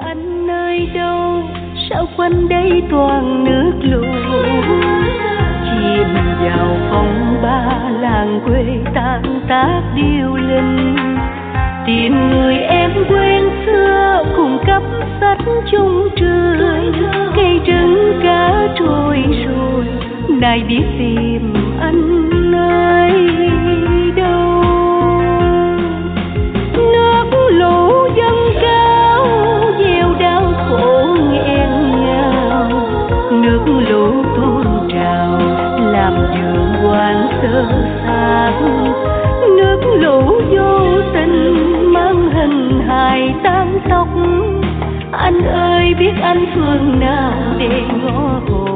anh nơi đâu, sao quanh đây toàn nước lũ. Chìm vào phong ba làng quê tan tác điêu linh. Tìm người em quên xưa cùng cắp sách chung trường. Cây trứng cá trôi rồi, nay biết tìm anh nơi đâu. Nước lũ dâng cao gieo đau khổ nghẹn ngào. Nước lũ tuôn trào làm vườn hoang sơ xác. Nước lũ vô tình mang hình hài tang tóc. Anh ơi biết anh phương nào để ngõ hồn